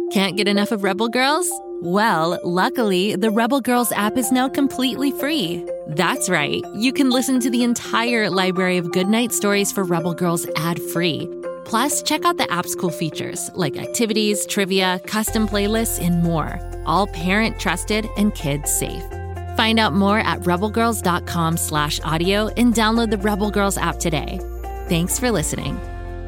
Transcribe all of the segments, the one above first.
Can't get enough of Rebel Girls? Well, luckily, the Rebel Girls app is now completely free. That's right. You can listen to the entire library of goodnight stories for Rebel Girls ad-free. Plus, check out the app's cool features like activities, trivia, custom playlists, and more. All parent-trusted and kids-safe. Find out more at rebelgirls.com/audio and download the Rebel Girls app today. Thanks for listening.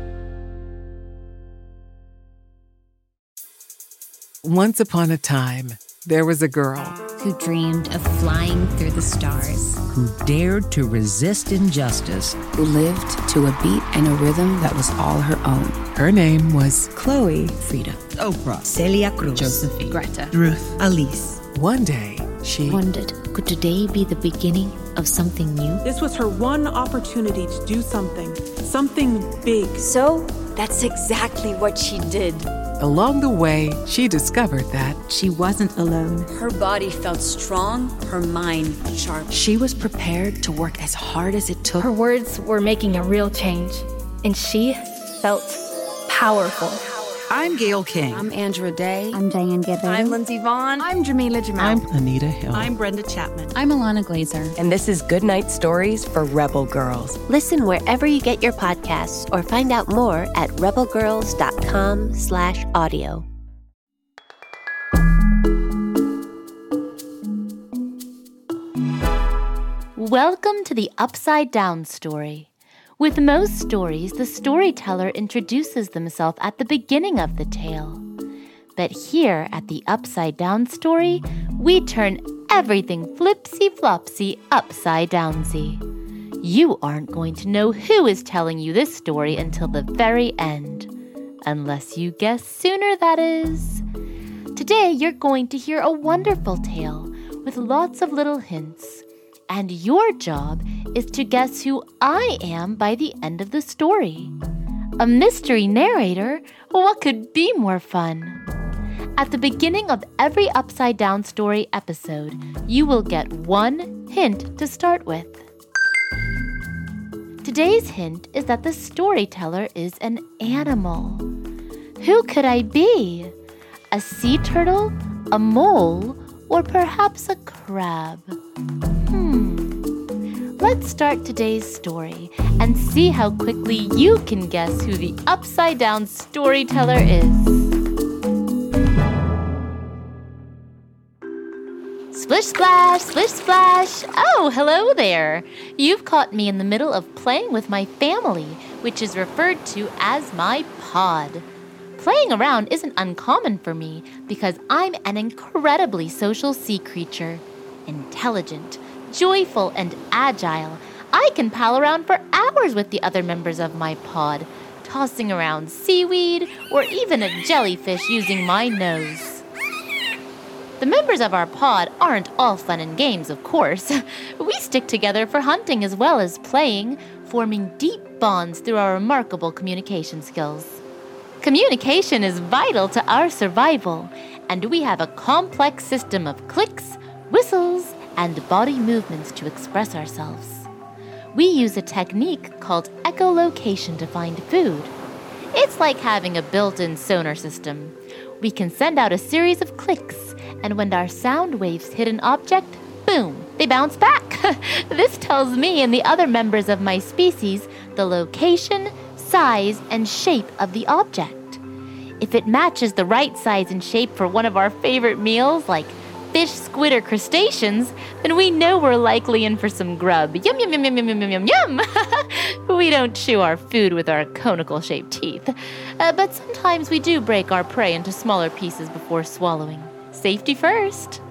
Once upon a time, there was a girl who dreamed of flying through the stars, who dared to resist injustice, who lived to a beat and a rhythm that was all her own. Her name was Chloe, Frida, Oprah, Celia Cruz, Josephine, Greta, Ruth, Alice. One day, she wondered, could today be the beginning of something new? This was her one opportunity to do something big. So that's exactly what she did. Along the way, she discovered that she wasn't alone. Her body felt strong, her mind sharp. She was prepared to work as hard as it took. Her words were making a real change, and she felt powerful. I'm Gail King. I'm Andra Day. I'm Diane Guerrero. I'm Lindsey Vaughn. I'm Jamila Jamal. I'm Anita Hill. I'm Brenda Chapman. I'm Alana Glazer. And this is Goodnight Stories for Rebel Girls. Listen wherever you get your podcasts or find out more at rebelgirls.com/audio. Welcome to the Upside Down Story. With most stories, the storyteller introduces themselves at the beginning of the tale. But here at the Upside Down Story, we turn everything flipsy-flopsy upside-downsy. You aren't going to know who is telling you this story until the very end. Unless you guess sooner, that is. Today, you're going to hear a wonderful tale with lots of little hints. And your job is to guess who I am by the end of the story. A mystery narrator? What could be more fun? At the beginning of every Upside Down Story episode, you will get one hint to start with. Today's hint is that the storyteller is an animal. Who could I be? A sea turtle, a mole, or perhaps a crab? Let's start today's story and see how quickly you can guess who the Upside Down Storyteller is. Splish splash, splish splash. Oh, hello there. You've caught me in the middle of playing with my family, which is referred to as my pod. Playing around isn't uncommon for me because I'm an incredibly social sea creature. Intelligent, joyful, and agile. I can pal around for hours with the other members of my pod, tossing around seaweed or even a jellyfish using my nose. The members of our pod aren't all fun and games, of course. We stick together for hunting as well as playing, forming deep bonds through our remarkable communication skills. Communication is vital to our survival, and we have a complex system of clicks, whistles, and body movements to express ourselves. We use a technique called echolocation to find food. It's like having a built-in sonar system. We can send out a series of clicks, and when our sound waves hit an object, boom, they bounce back. This tells me and the other members of my species the location, size, and shape of the object. If it matches the right size and shape for one of our favorite meals, like fish, squid, or crustaceans, then we know we're likely in for some grub. Yum, yum, yum, yum, yum, yum, yum, yum. We don't chew our food with our conical-shaped teeth. But sometimes we do break our prey into smaller pieces before swallowing. Safety first.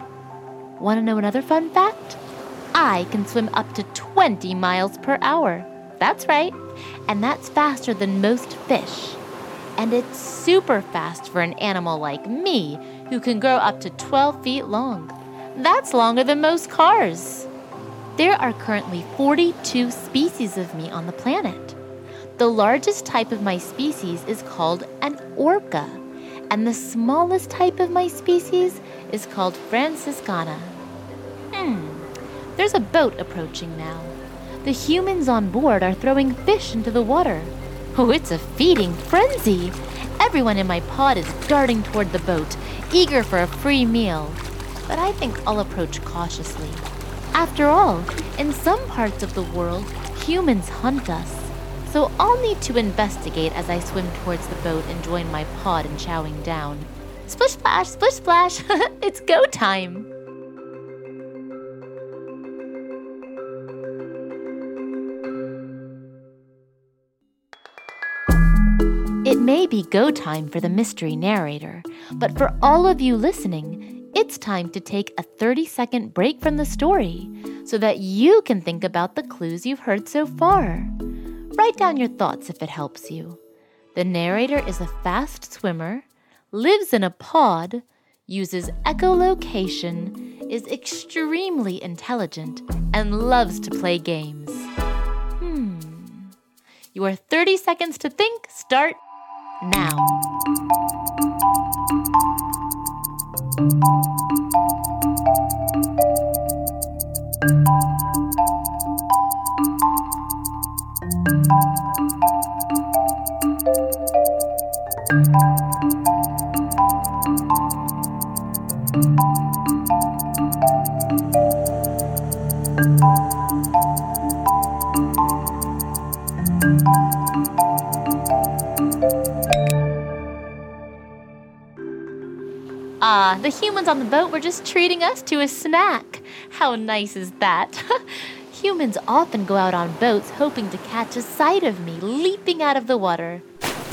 Want to know another fun fact? I can swim up to 20 miles per hour. That's right. And that's faster than most fish. And it's super fast for an animal like me, who can grow up to 12 feet long. That's longer than most cars. There are currently 42 species of me on the planet. The largest type of my species is called an orca, and the smallest type of my species is called Franciscana. There's a boat approaching now. The humans on board are throwing fish into the water. Oh, it's a feeding frenzy. Everyone in my pod is darting toward the boat, eager for a free meal. But I think I'll approach cautiously. After all, in some parts of the world, humans hunt us. So I'll need to investigate as I swim towards the boat and join my pod in chowing down. Splish splash, splish splash, it's go time! It may be go time for the mystery narrator, but for all of you listening, it's time to take a 30-second break from the story so that you can think about the clues you've heard so far. Write down your thoughts if it helps you. The narrator is a fast swimmer, lives in a pod, uses echolocation, is extremely intelligent, and loves to play games. Your 30 seconds to think start now. The humans on the boat were just treating us to a snack. How nice is that? Humans often go out on boats hoping to catch a sight of me leaping out of the water.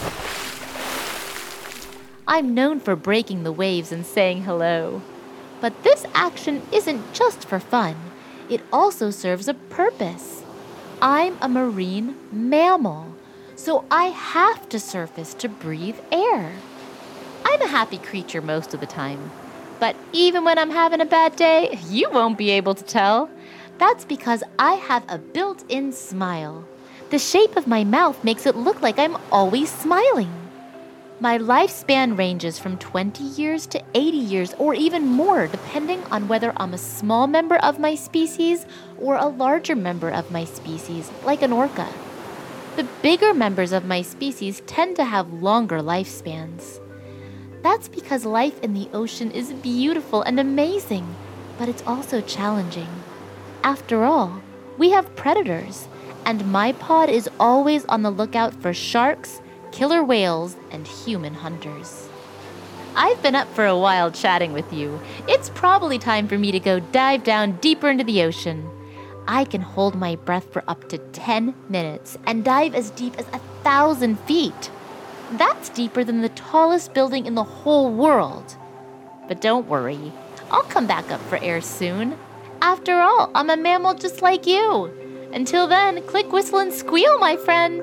I'm known for breaking the waves and saying hello. But this action isn't just for fun. It also serves a purpose. I'm a marine mammal, so I have to surface to breathe air. I'm a happy creature most of the time. But even when I'm having a bad day, you won't be able to tell. That's because I have a built-in smile. The shape of my mouth makes it look like I'm always smiling. My lifespan ranges from 20 years to 80 years or even more, depending on whether I'm a small member of my species or a larger member of my species, like an orca. The bigger members of my species tend to have longer lifespans. That's because life in the ocean is beautiful and amazing, but it's also challenging. After all, we have predators, and my pod is always on the lookout for sharks, killer whales, and human hunters. I've been up for a while chatting with you. It's probably time for me to go dive down deeper into the ocean. I can hold my breath for up to 10 minutes and dive as deep as 1,000 feet. That's deeper than the tallest building in the whole world. But don't worry, I'll come back up for air soon. After all, I'm a mammal just like you. Until then, click, whistle, and squeal, my friend.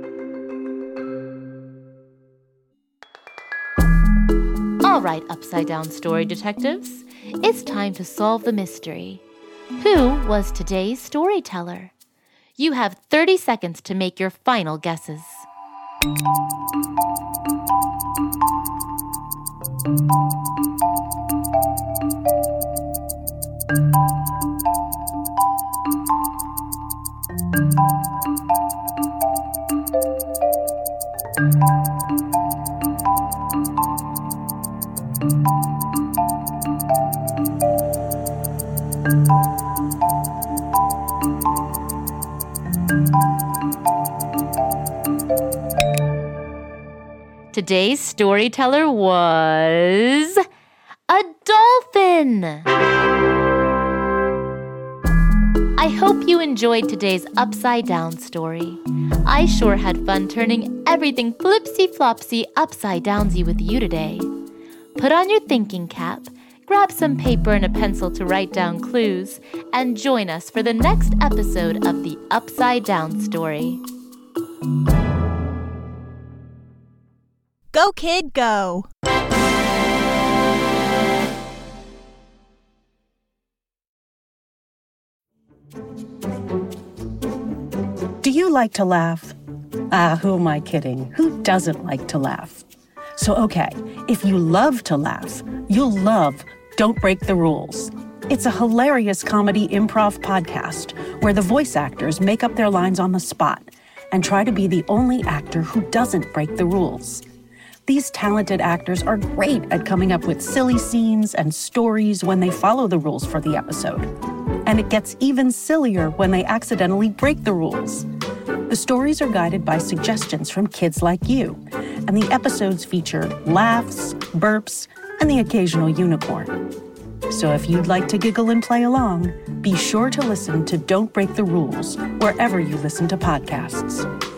All right, Upside Down Story Detectives, it's time to solve the mystery. Who was today's storyteller? You have 30 seconds to make your final guesses. Today's storyteller was a dolphin. I hope you enjoyed today's Upside Down story. I sure had fun turning everything flipsy-flopsy upside-downsy with you today. Put on your thinking cap, grab some paper and a pencil to write down clues, and join us for the next episode of the Upside Down story. Go, kid, go! Do you like to laugh? Who am I kidding? Who doesn't like to laugh? So, okay, if you love to laugh, you'll love Don't Break the Rules. It's a hilarious comedy improv podcast where the voice actors make up their lines on the spot and try to be the only actor who doesn't break the rules. These talented actors are great at coming up with silly scenes and stories when they follow the rules for the episode. And it gets even sillier when they accidentally break the rules. The stories are guided by suggestions from kids like you, and the episodes feature laughs, burps, and the occasional unicorn. So if you'd like to giggle and play along, be sure to listen to Don't Break the Rules wherever you listen to podcasts.